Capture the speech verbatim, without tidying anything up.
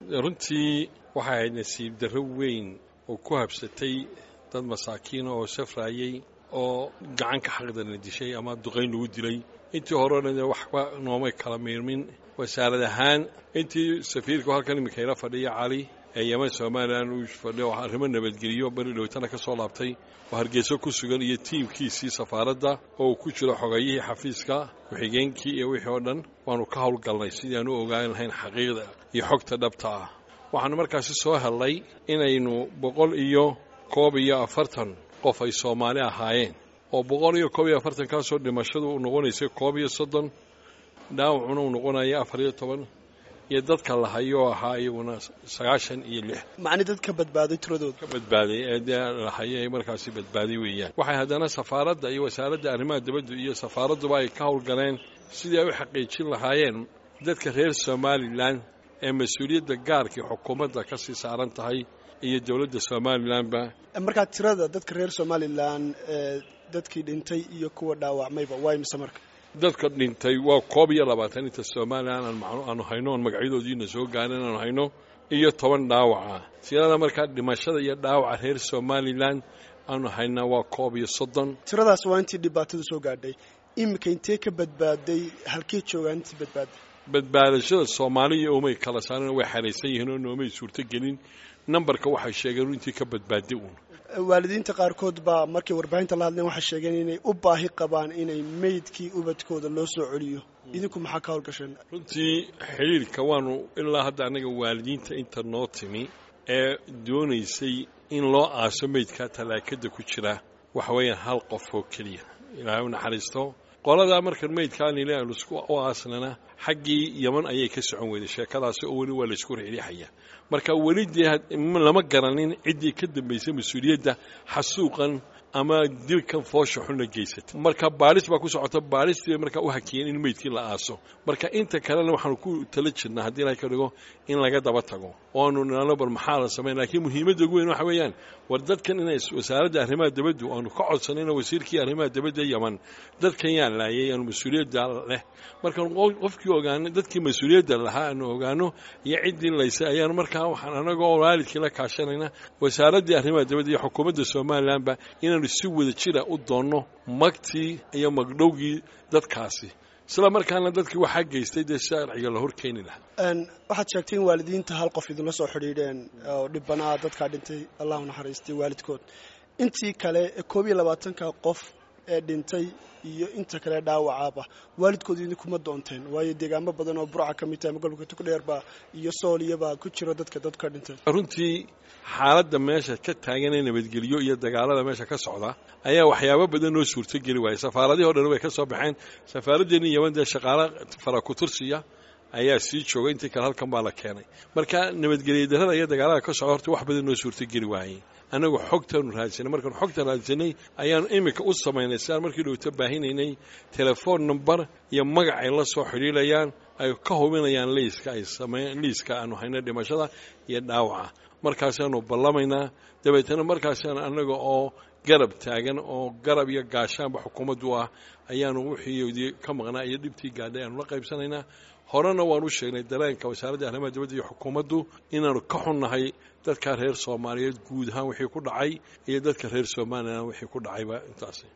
runtii waxay ahayd nasiib darro weyn oo ku habsatay dad masaakiin oo safraayay oo gacan ka xaqdana dishay ama duqayn lagu dilay intii horena waxba noomay kala miirmin wasaarad ahaan intii safiirku halkan imika ila fadhiya cali ee yemen Soomaaliland uu fadhiyo arrimo nabadgeliyo bari dhowtana ka soo laabtay oo Hargeysa ku sugan iyo tiimkiisii safaaradda oo ku jira xogayihii xafiiska wixigeenkii iyo wixii oo dhan waanu ka howlgalnay sidii aanu ogaan lahayn xaqiiqda iyo xogta dhabta ah waxaan markaas soo helay inaynu boqol iyo koob iyo afartan qof ay Soomaali ahaayeen oo boqol iyo koob iyo afartan ka soo dhimashadu u noqonaysay koob iyo soddon dhaawacuna u noqonaya afar iyo toban iyo dadka la hayo ahaa iyaguna sagaashan iyo lix macni dadka badbaaday tiradooda ka badbaaday ee la hayay markaas badbaaday weeyaan waxay hadana safaaradda iyo wasaaradda arrimaha dibadda iyo safaaraddu ay ka howlgaleen sidii ay u xaqiijin lahaayeen dadka reer Soomaaliland ee mas'uuliyadda gaarka xukuumadda ka sii saaran tahay iyo dawladda Soomaaliland ba marka tirada dadka reer Soomaaliland ee dadkii dhintay iyo kuwa dhaawacmayba way mise marka dadka dhintay waa koob iyo labaatan inta Soomaaliland aan macno aanu hayno magacyadooda soo gaarin aan hayno iyo toban dhaawac tirada marka dhimashada iyo dhaawaca reer Soomaaliland aanu hayna waa koob iyo soddon tiradaas waa intii dhibaatada soo gaadhay imika intee ka badbaaday halkii joogaan intii badbaaday badbaadashada Soomaaliya oo may kala saareen way xareysan yihiin oo noomay suurto gelin numberka waxay sheegeen intii ka badbaaday uun waalidiinta qaarkood baa markii warbaahinta la hadleen waxa sheegeen inay u baahi qabaan inay meydkii ubadkooda loo soo celiyo idinku maxaa ka howlgasheen runtii xiriirka waanu ilaa hadda anaga waalidiinta inta noo timi ee doonaysay in loo aaso meydka talaakada ku jira waxa weeyaan hal qof oo kaliya ilaahay u naxariisto qolada markan meydkaan ilaa isku aasnana xaqii Yemen ayay ka socon weyday sheekadaas oo wali waa la isku riixaya marka walidii lama garanin cidii ka dambeysay mas'uuliyadda xasuuqan ama dilkan foosho xun la geysatay marka baaris ba ku socota baaristii marka u hakiyeen in meydkii la aaso marka inta kalena waxaan ku tala jirnaa hadii la ka dhigo in laga daba tago oo nala bar maxaa la sameeyay laakiin muhiimadda ugu weyn waxa weeyaan war dadkan inay wasaaradda arrimaha dibadda aanu ka codsanayna wasiirkii arrimaha dibadda Yemen dadkan yaa laayay aan mas'uuliyadda leh marka qofkii ogaanay dadkii mas'uuliyadda lahaa aan ogaano iyo cidii laysay ayaan marka waxaan anaga waalidkii la kaashanayna wasaaradda arrimaha dibadda iyo xukuumadda Soomaaliland ba inaan si wada jira u doono magtii iyo magdhowgii dadkaasi isla markaana dadkii waxa geystay de sharciga la horkeeni lahaa aan waxaad sheegtay waalidiinta hal qof idin la soo xiriireen oo dhibana dadka dhintay Allahu naxariistay waalidkood intii kale koob iyo labaatan ka qof ee dhintay iyo inta kale dhaawacaba waalidkood idin kuma doonteen waayo deegaamo badan oo burca kamid ah gobolka Togdheerba iyo Sooliyaba ku jira dadka dadka dhintay runtii xaaladda meesha ka taagan ee nabadgeliyo iyo dagaalada meesha ka socda ayaa waxyaabo badan oo suurto gali waayay safaaradii hore way ka soo baxeen safaaraddeena Yemen ee shaqaale fara ku tursiya ayaa sii joogay intii kale halkan baa la keenay marka nabadgeliyo darada iyo dagaalada ka socda horta wax badan oo suurto gali waayay anagu xogtan raadsanay markaan xogtan raadsanay ayaan imika u sameynay saan markii dhowta baahinaynay telephone number iyo magac ay la soo xiriirayaan ay ka hubinayaan liiska ay sameeyeen liiska aanu hayna dhimashada iyo dhaawaca markaas aanu ballamaynaa dabeetana markaas anaga oo garab taagan oo garab iyo gaashaanba xukuumaddu ah ayaanu wixii ka maqnaa iyo dhibtii gaadhay aanu la qaybsanaynaa horena waan u sheegnay daleenka wasaaradda arrimaha dibadda iyo xukuumaddu inaanu ka xunnahay dadka reer Soomaaliyeed guud ahaan wixii ku dhacay iyo dadka reer Soomaaliland wixii ku dhacayba intaas